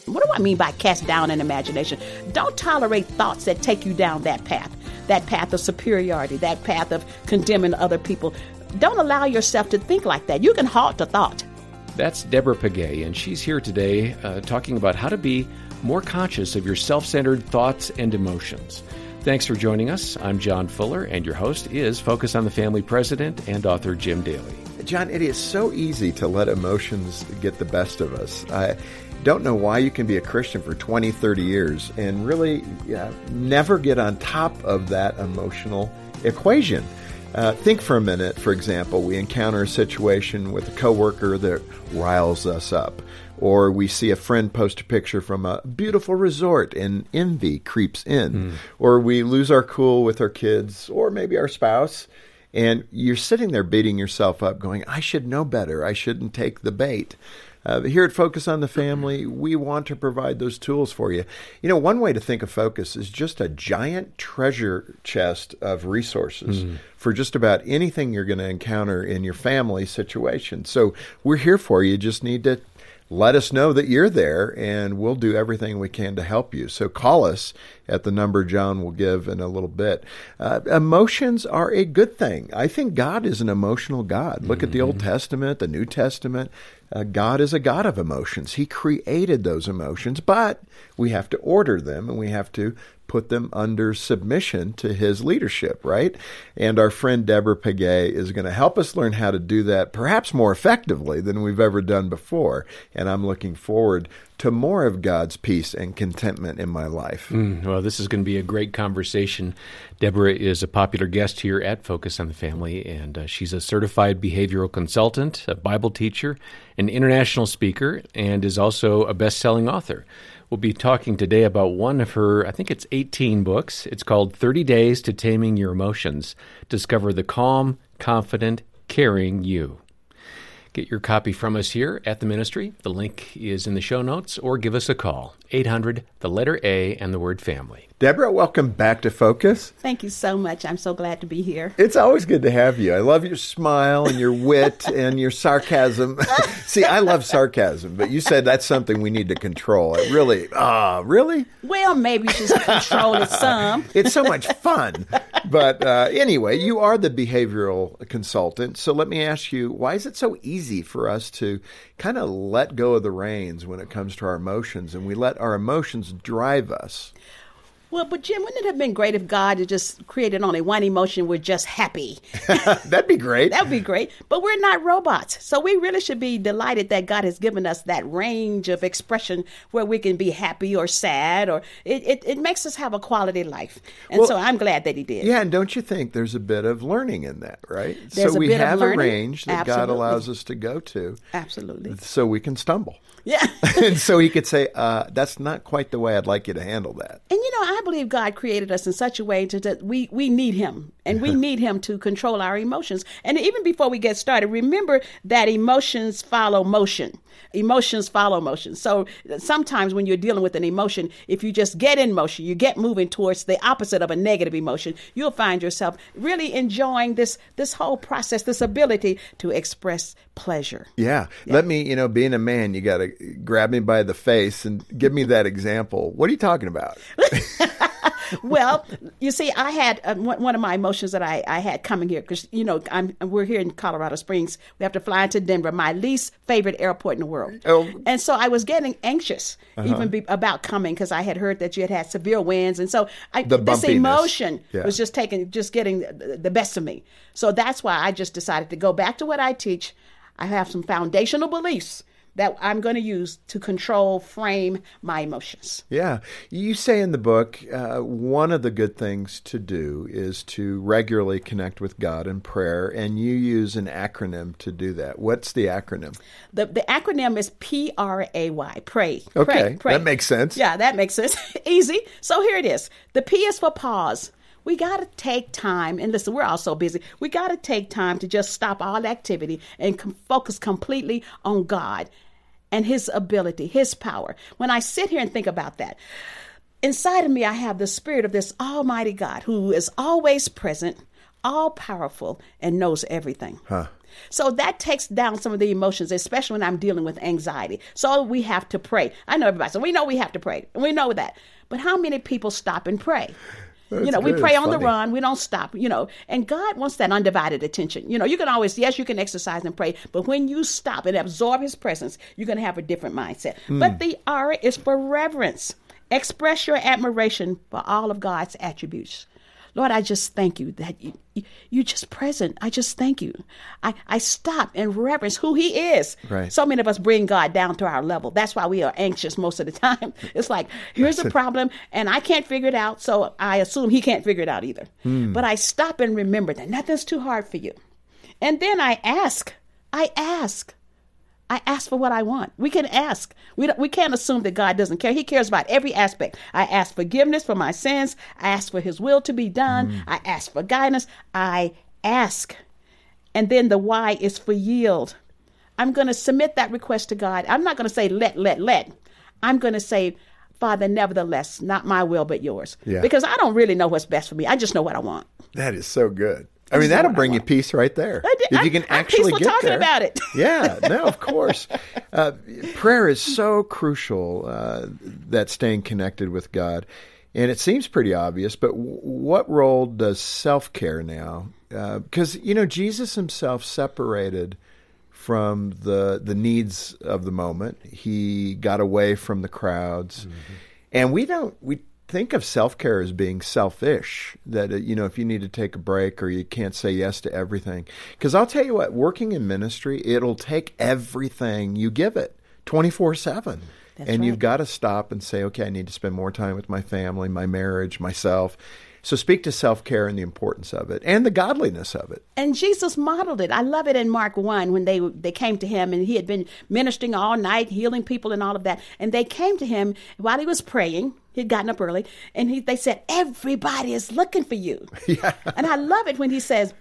What do I mean by cast down in imagination? Don't tolerate thoughts that take you down that path of superiority, that path of condemning other people. Don't allow yourself to think like that. You can halt a thought. That's Deborah Pagay, and she's here today talking about how to be more conscious of your self-centered thoughts and emotions. Thanks for joining us. I'm John Fuller, and your host is Focus on the Family president and author Jim Daly. John, it is so easy to let emotions get the best of us. I don't know why you can be a Christian for 20, 30 years and really never get on top of that emotional equation. Think for a minute, for example, we encounter a situation with a coworker that riles us up, or we see a friend post a picture from a beautiful resort and envy creeps in, or we lose our cool with our kids or maybe our spouse, and you're sitting there beating yourself up going, I should know better. I shouldn't take the bait. Here at Focus on the Family, we want to provide those tools for you. You know, one way to think of Focus is just a giant treasure chest of resources for just about anything you're going to encounter in your family situation. So we're here for you. You just need to let us know that you're there, and we'll do everything we can to help you. So call us at the number John will give in a little bit. Emotions are a good thing. I think God is an emotional God. Look at the Old Testament, the New Testament. God is a God of emotions. He created those emotions, but we have to order them, and we have to put them under submission to his leadership, right? And our friend Deborah Pagay is going to help us learn how to do that perhaps more effectively than we've ever done before. And I'm looking forward to more of God's peace and contentment in my life. Well, this is going to be a great conversation. Deborah is a popular guest here at Focus on the Family, and she's a certified behavioral consultant, a Bible teacher, an international speaker, and is also a best-selling author. We'll be talking today about one of her, I think it's 18 books. It's called 30 Days to Taming Your Emotions. Discover the calm, confident, caring you. Get your copy from us here at the ministry. The link is in the show notes, or give us a call, 800, the letter A, and the word family. Deborah, welcome back to Focus. Thank you so much. I'm so glad to be here. It's always good to have you. I love your smile and your wit and your sarcasm. See, I love sarcasm, but you said that's something we need to control. It really? Well, maybe you should control it some. It's so much fun. But anyway, you are the behavioral consultant. So let me ask you, why is it so easy for us to kind of let go of the reins when it comes to our emotions, and we let our emotions drive us? Well, but Jim, wouldn't it have been great if God had just created only one emotion? We're just happy. That'd be great. That would be great. But we're not robots. So we really should be delighted that God has given us that range of expression where we can be happy or sad, or it makes us have a quality life. And so I'm glad that he did. Yeah, and don't you think there's a bit of learning in that, right? There's so we have a learning. range that Absolutely. God allows us to go to. Absolutely. So we can stumble. Yeah. And so he could say, that's not quite the way I'd like you to handle that. And I believe God created us in such a way that we need him, and we need him to control our emotions. And even before we get started, remember that emotions follow motion. Emotions follow motion. So sometimes when you're dealing with an emotion, if you just get in motion, you get moving towards the opposite of a negative emotion, you'll find yourself really enjoying this whole process, this ability to express pleasure. Yeah. Let me, being a man, you got to grab me by the face and give me that example. What are you talking about? Well, you see, I had one of my emotions that I had coming here, because, we're here in Colorado Springs. We have to fly into Denver, my least favorite airport in the world. Oh. And so I was getting anxious about coming, because I had heard that you had severe winds. And so this emotion was just getting the best of me. So that's why I just decided to go back to what I teach. I have some foundational beliefs that I'm going to use to frame my emotions. Yeah. You say in the book, one of the good things to do is to regularly connect with God in prayer, and you use an acronym to do that. What's the acronym? The acronym is PRAY, pray. Okay, pray. That makes sense. Yeah, that makes sense. Easy. So here it is. The P is for pause. We got to take time, and listen, we're all so busy. We got to take time to just stop all activity and focus completely on God and his ability, his power. When I sit here and think about that, inside of me, I have the spirit of this almighty God who is always present, all powerful and knows everything. Huh. So that takes down some of the emotions, especially when I'm dealing with anxiety. So we have to pray. I know everybody, so we know we have to pray. We know that. But how many people stop and pray? That's we good. pray It's on the funny. run. We don't stop, and God wants that undivided attention. You can always, yes, you can exercise and pray, but when you stop and absorb his presence, you're going to have a different mindset. But the R is for reverence. Express your admiration for all of God's attributes. Lord, I just thank you that you just present. I just thank you. I stop and reverence who he is. Right. So many of us bring God down to our level. That's why we are anxious most of the time. It's like, here's a problem and I can't figure it out. So I assume he can't figure it out either. But I stop and remember that nothing's too hard for you. And then I ask for what I want. We can ask. We can't assume that God doesn't care. He cares about every aspect. I ask forgiveness for my sins. I ask for his will to be done. I ask for guidance. I ask. And then the Y is for yield. I'm going to submit that request to God. I'm not going to say let. I'm going to say, Father, nevertheless, not my will, but yours. Yeah. Because I don't really know what's best for me. I just know what I want. That is so good. I mean, that'll bring you peace right there. If you can actually I'm get talking there. about it. Yeah, no, of course. Prayer is so crucial, that staying connected with God. And it seems pretty obvious, but what role does self-care now? Because, Jesus himself separated from the needs of the moment. He got away from the crowds. And we think of self-care as being selfish, that, if you need to take a break or you can't say yes to everything. Because I'll tell you what, working in ministry, it'll take everything you give it 24/7. That's and right. you've got to stop and say, okay, I need to spend more time with my family, my marriage, myself. So speak to self-care and the importance of it and the godliness of it. And Jesus modeled it. I love it in Mark 1 when they came to him and he had been ministering all night, healing people and all of that. And they came to him while he was praying. He'd gotten up early. And they said, everybody is looking for you. Yeah. And I love it when he said,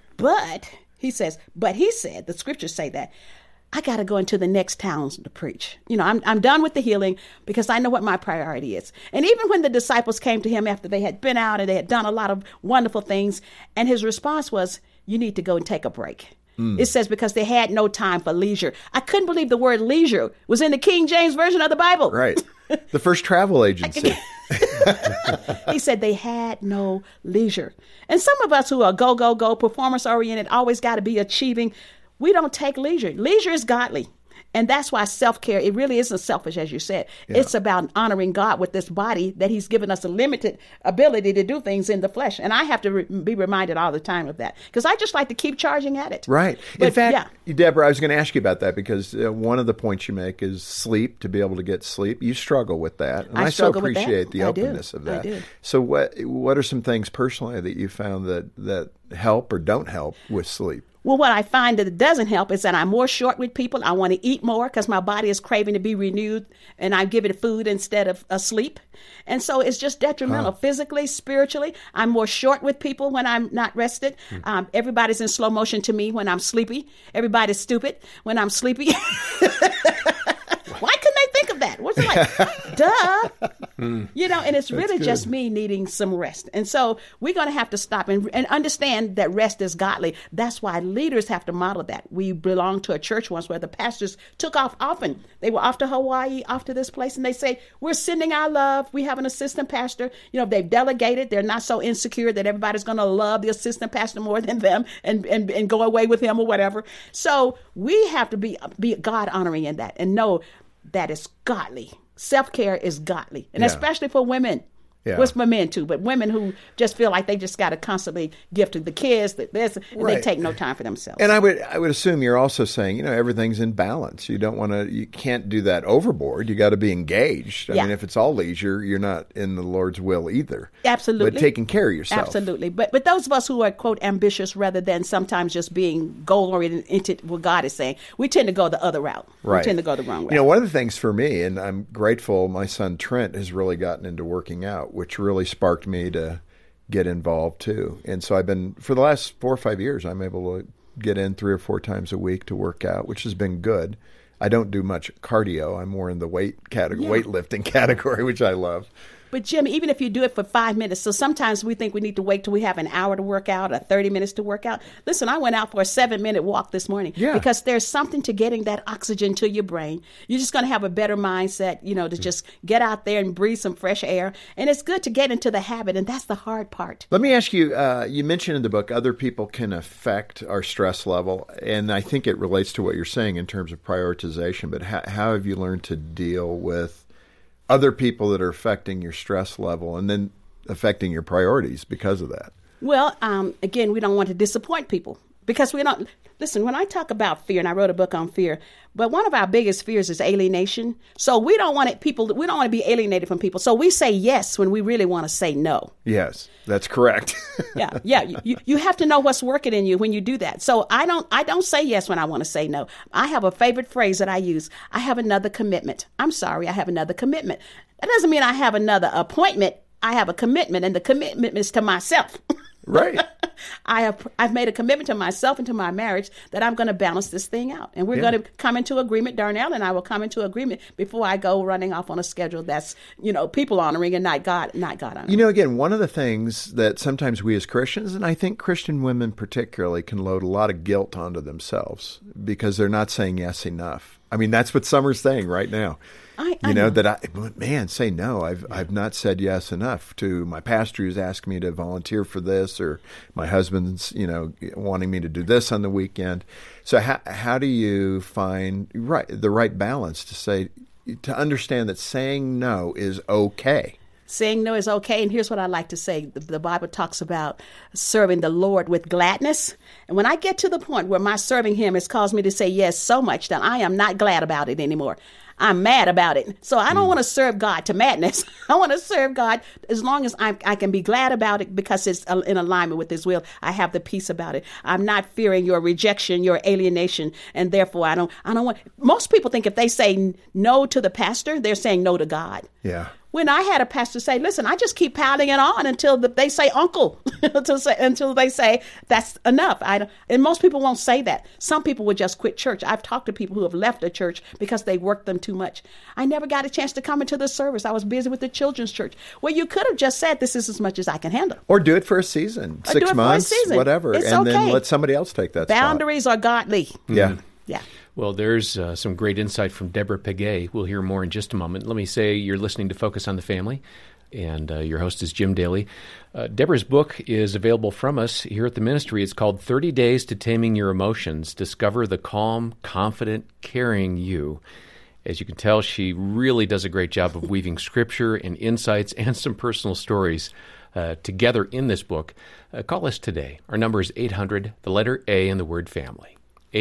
the scriptures say that, I got to go into the next towns to preach. I'm done with the healing because I know what my priority is. And even when the disciples came to him after they had been out and they had done a lot of wonderful things, and his response was, you need to go and take a break. It says because they had no time for leisure. I couldn't believe the word leisure was in the King James Version of the Bible. Right. The first travel agency. He said they had no leisure. And some of us who are go, performance-oriented, always got to be achieving, we don't take leisure. Leisure is godly. And that's why self-care, it really isn't selfish, as you said. Yeah. It's about honoring God with this body that he's given us a limited ability to do things in the flesh. And I have to be reminded all the time of that because I just like to keep charging at it. Right. But, in fact, yeah. Deborah, I was going to ask you about that because one of the points you make is sleep, to be able to get sleep. You struggle with that. And I so struggle with that. appreciate the I do. openness of that. I do. So what are some things personally that you found that help or don't help with sleep? Well, what I find that it doesn't help is that I'm more short with people. I want to eat more because my body is craving to be renewed, and I give it food instead of sleep. And so it's just detrimental physically, spiritually. I'm more short with people when I'm not rested. Everybody's in slow motion to me when I'm sleepy. Everybody's stupid when I'm sleepy. Why couldn't they think of that? What's it like? Duh. And it's really just me needing some rest. And so we're going to have to stop and understand that rest is godly. That's why leaders have to model that. We belonged to a church once where the pastors took off often. They were off to Hawaii, off to this place, and they say, we're sending our love. We have an assistant pastor. They've delegated. They're not so insecure that everybody's going to love the assistant pastor more than them and go away with him or whatever. So we have to be God honoring in that and know that is godly. Self-care is godly. And especially for women. Yeah. Well, it's for men too, but women who just feel like they just got to constantly give to the kids, and they take no time for themselves. And I would assume you're also saying, everything's in balance. You can't do that overboard. You got to be engaged. I mean, if it's all leisure, you're not in the Lord's will either. Absolutely. But taking care of yourself. Absolutely. But those of us who are, quote, ambitious rather than sometimes just being goal-oriented, what God is saying, we tend to go the other route. Right. We tend to go the wrong route. One of the things for me, and I'm grateful my son Trent has really gotten into working out, which really sparked me to get involved too. And so for the last 4 or 5 years, I'm able to get in 3 or 4 times a week to work out, which has been good. I don't do much cardio. I'm more in the weightlifting category, which I love. But Jim, even if you do it for 5 minutes, so sometimes we think we need to wait till we have an hour to work out or 30 minutes to work out. Listen, I went out for a 7-minute walk this morning because there's something to getting that oxygen to your brain. You're just going to have a better mindset, to just get out there and breathe some fresh air. And it's good to get into the habit, and that's the hard part. Let me ask you, you mentioned in the book other people can affect our stress level, and I think it relates to what you're saying in terms of prioritization, but how have you learned to deal with other people that are affecting your stress level and then affecting your priorities because of that? Well, again, we don't want to disappoint people because we don't. Listen, when I talk about fear, and I wrote a book on fear, but one of our biggest fears is alienation. So we don't want we don't want to be alienated from people. So we say yes when we really want to say no. Yes, that's correct. Yeah. You have to know what's working in you when you do that. So I don't say yes when I want to say no. I have a favorite phrase that I use. I have another commitment. I'm sorry, I have another commitment. That doesn't mean I have another appointment. I have a commitment, and the commitment is to myself. Right. I've made a commitment to myself and to my marriage that I'm going to balance this thing out. And we're going to come into agreement. Darnell and I will come into agreement before I go running off on a schedule that's, people honoring and not God honoring. Again, one of the things that sometimes we as Christians, and I think Christian women particularly, can load a lot of guilt onto themselves because they're not saying yes enough. I mean, that's what Summer's saying right now. I know. Say no. I've not said yes enough to my pastor who's asked me to volunteer for this, or my husband's, wanting me to do this on the weekend. So how do you find the right balance to understand that saying no is okay? Saying no is okay. And here's what I like to say. The Bible talks about serving the Lord with gladness. And when I get to the point where my serving him has caused me to say yes so much that I am not glad about it anymore. I'm mad about it. So I don't want to serve God to madness. I want to serve God as long as I can be glad about it because it's in alignment with his will. I have the peace about it. I'm not fearing your rejection, your alienation, and therefore I don't want. Most people think if they say no to the pastor, they're saying no to God. Yeah. When I had a pastor say, listen, I just keep piling it on until they say uncle, until they say that's enough. And most people won't say that. Some people would just quit church. I've talked to people who have left the church because they worked them too much. I never got a chance to come into the service. I was busy with the children's church. Well, you could have just said, this is as much as I can handle. Or do it for a season, 6 months, whatever. It's and okay. Then let somebody else take that Boundaries spot. are godly. Yeah. Yeah. Well, there's some great insight from Deborah Pegues. We'll hear more in just a moment. Let me say you're listening to Focus on the Family, and your host is Jim Daly. Deborah's book is available from us here at the ministry. It's called 30 Days to Taming Your Emotions. Discover the calm, confident, caring you. As you can tell, she really does a great job of weaving scripture and insights and some personal stories together in this book. Call us today. Our number is 800, the letter A and the word family.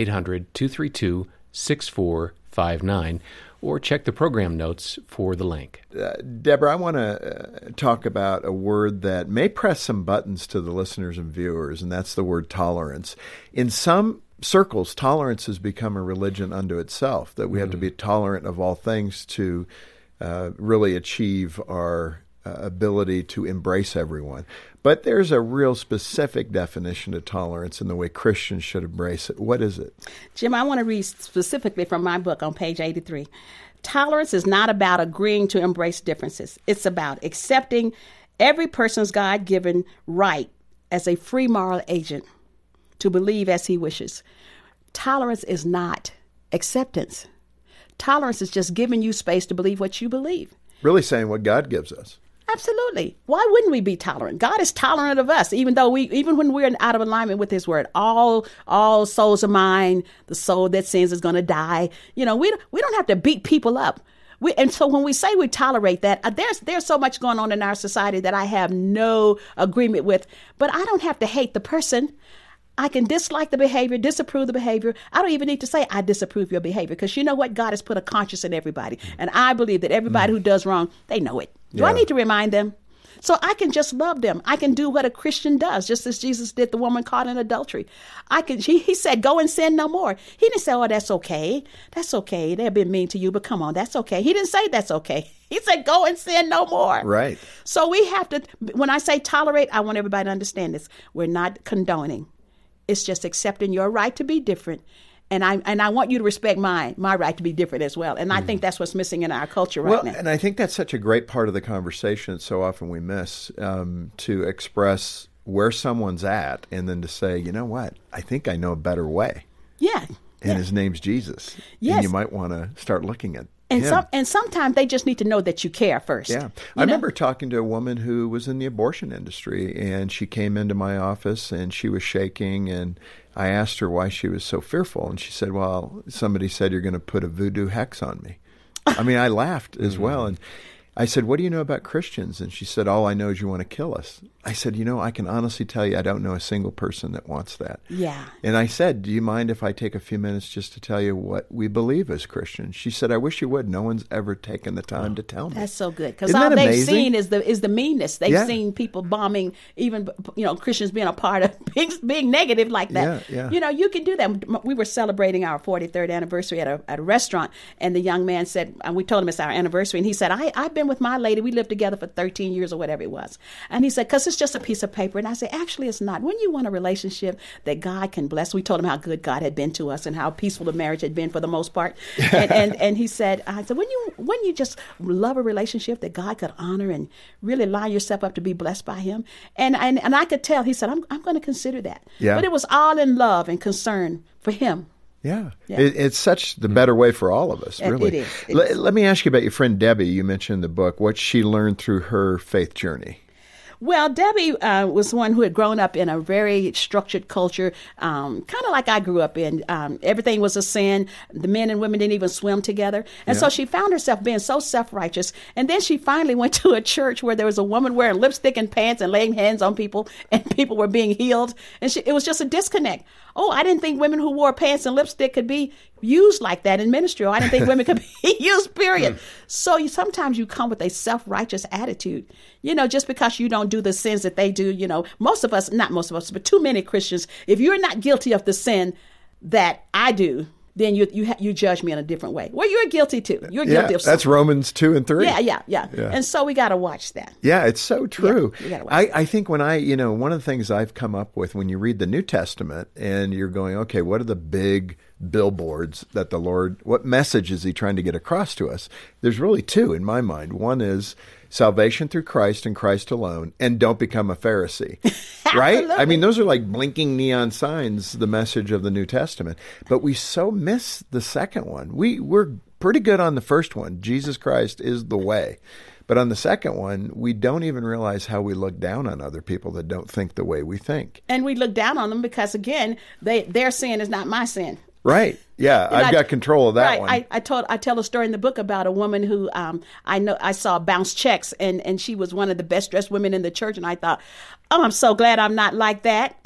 800-232-6459, or check the program notes for the link. Deborah, I want to talk about a word that may press some buttons to the listeners and viewers, and that's the word tolerance. In some circles, tolerance has become a religion unto itself, that we have to be tolerant of all things to really achieve our ability to embrace everyone. But there's a real specific definition of tolerance in the way Christians should embrace it. What is it? Jim, I want to read specifically from my book on page 83. Tolerance is not about agreeing to embrace differences. It's about accepting every person's God-given right as a free moral agent to believe as he wishes. Tolerance is not acceptance. Tolerance is just giving you space to believe what you believe. Really saying what God gives us. Absolutely. Why wouldn't we be tolerant? God is tolerant of us, even when we're out of alignment with his word. All souls are mine. The soul that sins is going to die. We don't have to beat people up. And so when we say we tolerate that, there's so much going on in our society that I have no agreement with, but I don't have to hate the person. I can dislike the behavior, disapprove the behavior. I don't even need to say I disapprove your behavior because you know what? God has put a conscience in everybody. And I believe that everybody who does wrong, they know it. Do I need to remind them? So I can just love them. I can do what a Christian does, just as Jesus did the woman caught in adultery. He said, go and sin no more. He didn't say, oh, that's okay. That's okay. They've been mean to you, but come on, that's okay. He didn't say that's okay. He said, go and sin no more. Right. So we have to, when I say tolerate, I want everybody to understand this. We're not condoning. It's just accepting your right to be different And I want you to respect my right to be different as well. And I think that's what's missing in our culture right now. And I think that's such a great part of the conversation that so often we miss, to express where someone's at and then to say, you know what, I think I know a better way. Yeah. And his name's Jesus. Yes. And you might want to start looking at and him. Sometimes they just need to know that you care first. Yeah. I remember talking to a woman who was in the abortion industry, and she came into my office and she was shaking, and I asked her why she was so fearful, and she said, well, somebody said you're going to put a voodoo hex on me. I mean, I laughed as well, and I said, what do you know about Christians? And she said, all I know is you want to kill us. I said, I can honestly tell you I don't know a single person that wants that. Yeah. And I said, do you mind if I take a few minutes just to tell you what we believe as Christians? She said, I wish you would. No one's ever taken the time to tell me. That's so good. Because all they've seen is the meanness. They've seen people bombing, even Christians being a part of being negative like that. Yeah. You can do that. We were celebrating our 43rd anniversary at a restaurant, and the young man said, and we told him it's our anniversary, and he said, I've been with my lady. We lived together for 13 years or whatever it was. And he said, because it's just a piece of paper. And I said, actually, it's not. When you want a relationship that God can bless, we told him how good God had been to us and how peaceful the marriage had been for the most part. And he said, I said, when you just love a relationship that God could honor and really line yourself up to be blessed by him. And I could tell, he said, I'm going to consider that. Yeah. But it was all in love and concern for him. Yeah. It's such the better way for all of us, really. It is. Let me ask you about your friend Debbie. You mentioned in the book what she learned through her faith journey. Well, Debbie was one who had grown up in a very structured culture, kind of like I grew up in. Everything was a sin. The men and women didn't even swim together. And so she found herself being so self-righteous. And then she finally went to a church where there was a woman wearing lipstick and pants and laying hands on people, and people were being healed. And it was just a disconnect. Oh, I didn't think women who wore pants and lipstick could be used like that in ministry. Or I didn't think women could be used, period. So sometimes you come with a self-righteous attitude, just because you don't do the sins that they do. Not most of us, but too many Christians, if you're not guilty of the sin that I do, then you judge me in a different way. Well, you're guilty too. You're guilty of something. That's Romans 2 and 3. Yeah. And so we got to watch that. Yeah, it's so true. Yeah, we gotta watch that. I think when one of the things I've come up with when you read the New Testament and you're going, okay, what are the big billboards that the Lord, what message is he trying to get across to us? There's really two in my mind. One is salvation through Christ and Christ alone, and don't become a Pharisee, right? I mean, those are like blinking neon signs, the message of the New Testament. But we so miss the second one. We're pretty good on the first one. Jesus Christ is the way. But on the second one, we don't even realize how we look down on other people that don't think the way we think. And we look down on them because, again, their sin is not my sin. Right. Yeah, I've got control of that one. I tell a story in the book about a woman who I saw bounce checks, and she was one of the best dressed women in the church, and I thought, oh, I'm so glad I'm not like that.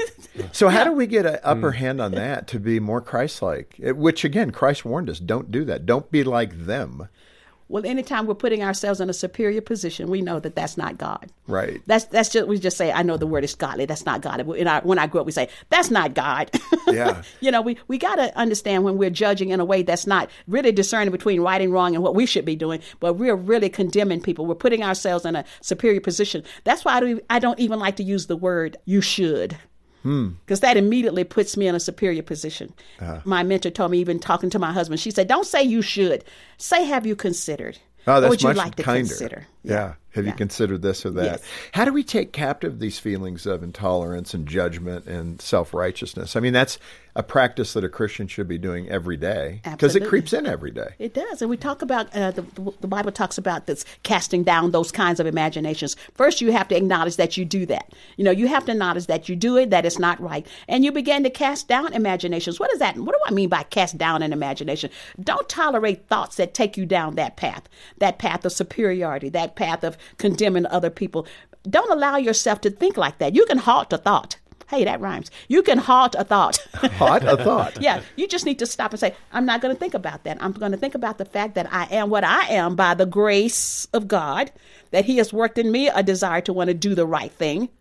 So how do we get an upper hand on that to be more Christ-like? Which, again, Christ warned us, don't do that. Don't be like them. Well, anytime we're putting ourselves in a superior position, we know that that's not God. Right. That's just, we just say, I know the word is godly. That's not God. When I grew up, we say, that's not God. Yeah. We got to understand when we're judging in a way that's not really discerning between right and wrong and what we should be doing, but we're really condemning people. We're putting ourselves in a superior position. That's why I don't even like to use the word you should. Because that immediately puts me in a superior position. My mentor told me, even talking to my husband, she said, don't say you should. Say, have you considered? Oh, that's what would you much like to kinder. consider? Yeah. Have you considered this or that? Yes. How do we take captive these feelings of intolerance and judgment and self-righteousness? I mean, that's a practice that a Christian should be doing every day because it creeps in every day. It does. And we talk about, the Bible talks about this casting down those kinds of imaginations. First, you have to acknowledge that you do that. You have to acknowledge that you do it, that it's not right. And you begin to cast down imaginations. What is that? What do I mean by cast down an imagination? Don't tolerate thoughts that take you down that path of superiority, that path of condemning other people. Don't allow yourself to think like that. You can halt a thought. Hey, that rhymes. You can halt a thought. Halt a thought. Yeah, you just need to stop and say, I'm not going to think about that. I'm going to think about the fact that I am what I am by the grace of God, that he has worked in me a desire to want to do the right thing.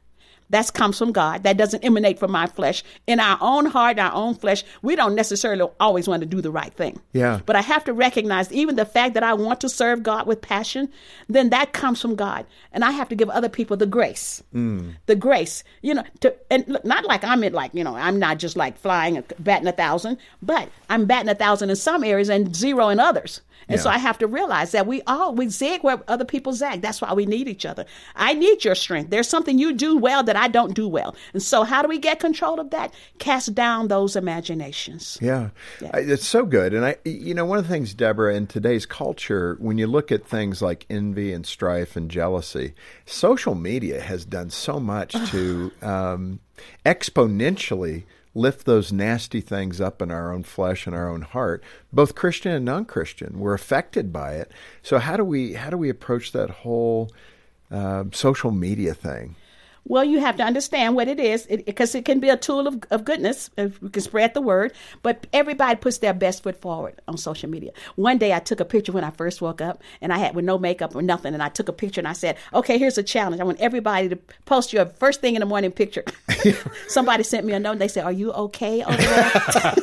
That comes from God. That doesn't emanate from my flesh. In our own heart, our own flesh, we don't necessarily always want to do the right thing. Yeah. But I have to recognize even the fact that I want to serve God with passion, then that comes from God. And I have to give other people the grace. The grace, and look, not like I'm not just like flying, batting 1,000, but I'm batting 1,000 in some areas and 0 in others. And so I have to realize that we zig where other people zag. That's why we need each other. I need your strength. There's something you do well that I don't do well. And so how do we get control of that? Cast down those imaginations. Yeah. It's so good. And one of the things, Deborah, in today's culture, when you look at things like envy and strife and jealousy, social media has done so much to exponentially lift those nasty things up in our own flesh and our own heart. Both Christian and non-Christian, we're affected by it. So how do we approach that whole social media thing? Well, you have to understand what it is, because it can be a tool of goodness. We can spread the word, but everybody puts their best foot forward on social media. One day I took a picture when I first woke up, and I had with no makeup or nothing, and I took a picture and I said, okay, here's a challenge. I want everybody to post your first thing in the morning picture. Somebody sent me a note and they said, are you okay over there?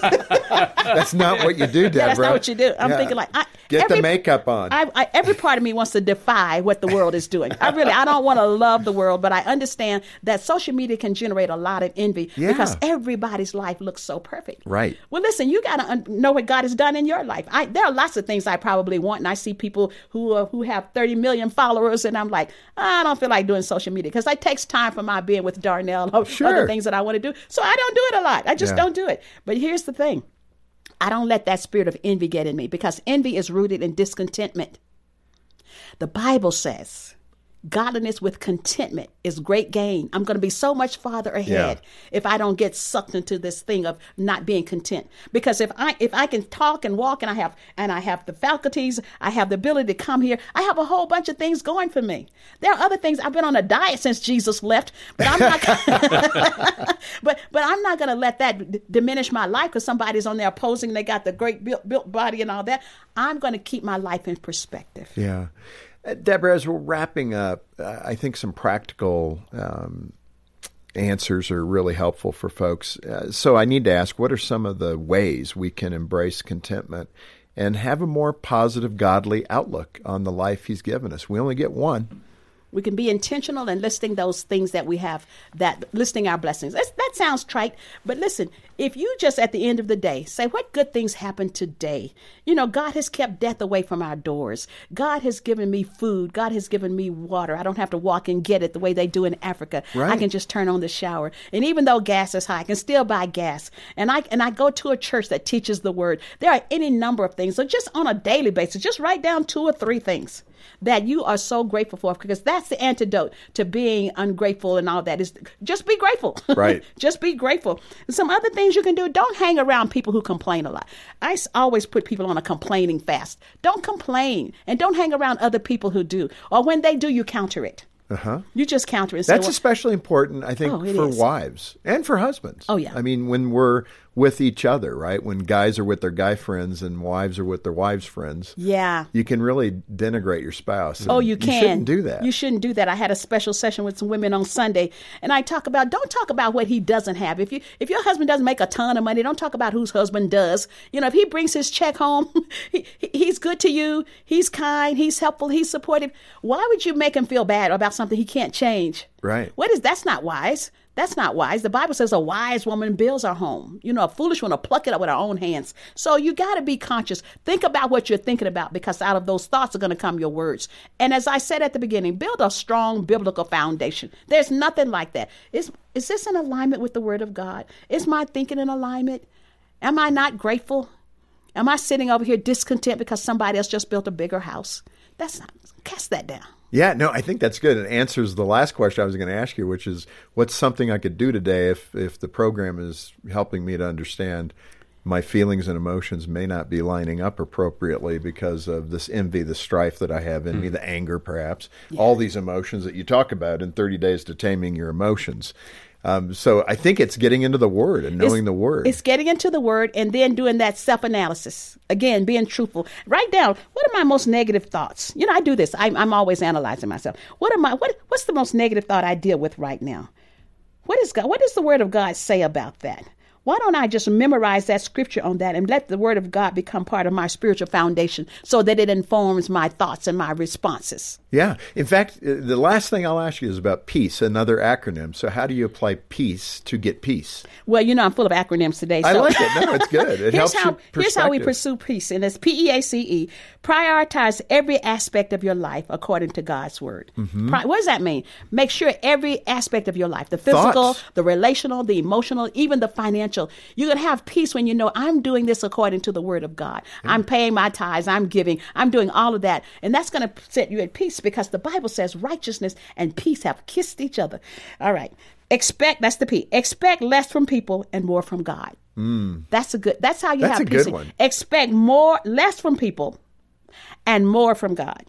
That's not what you do, Deborah. That's not what you do. I'm thinking like, get the makeup on. Every part of me wants to defy what the world is doing. I don't want to love the world, but I understand that social media can generate a lot of envy because everybody's life looks so perfect. Right. Well, listen, you got to know what God has done in your life. There are lots of things I probably want, and I see people who have 30 million followers, and I'm like, I don't feel like doing social media because it takes time for my being with Darnell or other things that I want to do. So I don't do it a lot. I just don't do it. But here's the thing. I don't let that spirit of envy get in me because envy is rooted in discontentment. The Bible says, godliness with contentment is great gain. I'm going to be so much farther ahead if I don't get sucked into this thing of not being content. Because if I can talk and walk and I have the faculties, I have the ability to come here, I have a whole bunch of things going for me. There are other things. I've been on a diet since Jesus left, but I'm not. but I'm not going to let that diminish my life because somebody's on there posing. They got the great built body and all that. I'm going to keep my life in perspective. Yeah. Deborah, as we're wrapping up, I think some practical answers are really helpful for folks. So I need to ask, what are some of the ways we can embrace contentment and have a more positive, godly outlook on the life He's given us? We only get one. We can be intentional in listing those things that we have, listing our blessings. That sounds trite, but listen, if you just at the end of the day say, what good things happened today? God has kept death away from our doors. God has given me food. God has given me water. I don't have to walk and get it the way they do in Africa. Right. I can just turn on the shower. And even though gas is high, I can still buy gas. And I go to a church that teaches the word. There are any number of things. So just on a daily basis, just write down 2 or 3 things that you are so grateful for, because that's the antidote to being ungrateful and all that is just be grateful. Right. Just be grateful. And some other things you can do, don't hang around people who complain a lot. I always put people on a complaining fast. Don't complain and don't hang around other people who do. Or when they do, you counter it. You just counter it. That's especially important, I think, for wives and for husbands. Oh, yeah. I mean, when we're with each other, right? When guys are with their guy friends and wives are with their wives' friends. Yeah. You can really denigrate your spouse. Oh, you can. You shouldn't do that. You shouldn't do that. I had a special session with some women on Sunday, and I don't talk about what he doesn't have. If your husband doesn't make a ton of money, don't talk about whose husband does. If he brings his check home, he's good to you, he's kind, he's helpful, he's supportive. Why would you make him feel bad about something he can't change? Right. That's not wise. That's not wise. The Bible says a wise woman builds her home. A foolish one will pluck it up with her own hands. So you got to be conscious. Think about what you're thinking about, because out of those thoughts are going to come your words. And as I said at the beginning, build a strong biblical foundation. There's nothing like that. Is this in alignment with the Word of God? Is my thinking in alignment? Am I not grateful? Am I sitting over here discontent because somebody else just built a bigger house? Cast that down. Yeah, no, I think that's good. It answers the last question I was going to ask you, which is, what's something I could do today if the program is helping me to understand my feelings and emotions may not be lining up appropriately because of this envy, the strife that I have in me, the anger perhaps, all these emotions that you talk about in 30 Days to Taming Your Emotions. So I think it's getting into the Word and knowing the Word. It's getting into the Word and then doing that self-analysis. Again, being truthful. Write down, what are my most negative thoughts? I do this. I'm always analyzing myself. What's the most negative thought I deal with right now? What does the Word of God say about that? Why don't I just memorize that scripture on that and let the Word of God become part of my spiritual foundation so that it informs my thoughts and my responses? Yeah. In fact, the last thing I'll ask you is about PEACE, another acronym. So how do you apply PEACE to get peace? Well, I'm full of acronyms today. So. I like it. No, it's good. It helps you Here's how we pursue peace, and it's PEACE. Prioritize every aspect of your life according to God's Word. Mm-hmm. What does that mean? Make sure every aspect of your life, the physical, the relational, the emotional, even the financial, you're going to have peace when you know I'm doing this according to the Word of God. Yeah. I'm paying my tithes. I'm giving. I'm doing all of that. And that's going to set you at peace because the Bible says righteousness and peace have kissed each other. All right. That's the P. Expect less from people and more from God. That's how you have peace. That's a good one. Expect less from people and more from God.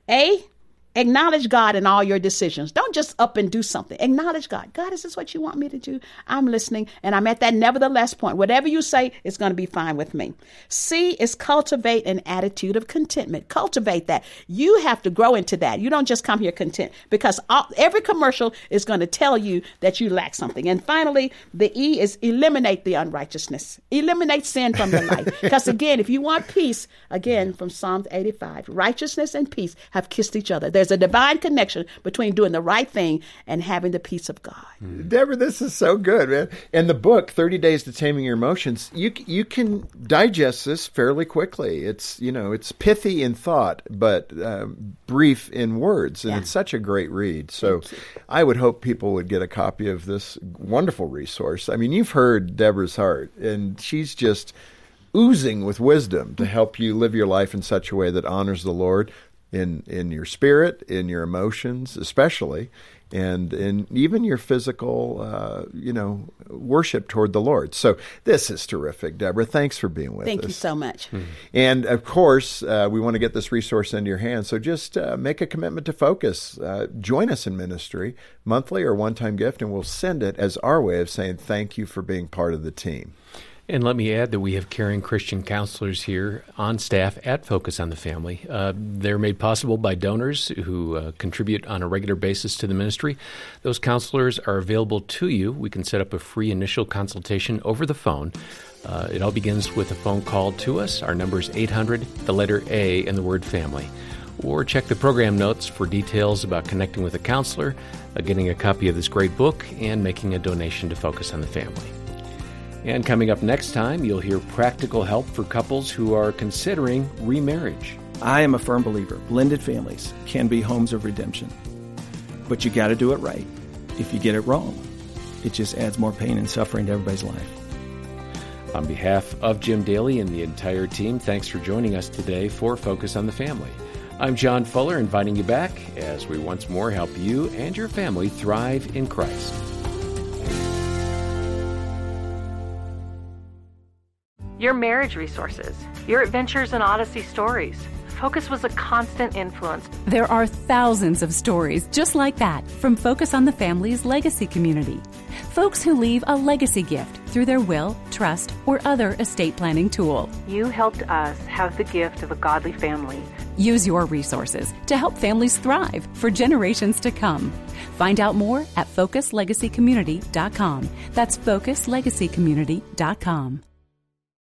Acknowledge God in all your decisions. Don't just up and do something. Acknowledge God. God, is this what you want me to do? I'm listening, and I'm at that nevertheless point. Whatever you say is going to be fine with me. C is cultivate an attitude of contentment. Cultivate that. You have to grow into that. You don't just come here content because every commercial is going to tell you that you lack something. And finally, the E is eliminate the unrighteousness. Eliminate sin from your life. Because again, if you want peace, again, from Psalms 85, righteousness and peace have kissed each other. There's a divine connection between doing the right thing and having the peace of God. Deborah, this is so good, man. And the book, 30 Days to Taming Your Emotions, you can digest this fairly quickly. It's pithy in thought, but brief in words. And it's such a great read. So I would hope people would get a copy of this wonderful resource. I mean, you've heard Deborah's heart, and she's just oozing with wisdom to help you live your life in such a way that honors the Lord in your spirit, in your emotions especially, and in even your physical, worship toward the Lord. So this is terrific, Deborah. Thanks for being with us. Thank you so much. And, of course, we want to get this resource into your hands, so just make a commitment to Focus. Join us in ministry, monthly or one-time gift, and we'll send it as our way of saying thank you for being part of the team. And let me add that we have caring Christian counselors here on staff at Focus on the Family. They're made possible by donors who contribute on a regular basis to the ministry. Those counselors are available to you. We can set up a free initial consultation over the phone. It all begins with a phone call to us. Our number is 800, the letter A, and the word family. Or check the program notes for details about connecting with a counselor, getting a copy of this great book, and making a donation to Focus on the Family. And coming up next time, you'll hear practical help for couples who are considering remarriage. I am a firm believer blended families can be homes of redemption. But you got to do it right. If you get it wrong, it just adds more pain and suffering to everybody's life. On behalf of Jim Daly and the entire team, thanks for joining us today for Focus on the Family. I'm John Fuller, inviting you back as we once more help you and your family thrive in Christ. Your marriage resources, your adventures and Odyssey stories. Focus was a constant influence. There are thousands of stories just like that from Focus on the Family's legacy community. Folks who leave a legacy gift through their will, trust, or other estate planning tool. You helped us have the gift of a godly family. Use your resources to help families thrive for generations to come. Find out more at FocusLegacyCommunity.com. That's FocusLegacyCommunity.com.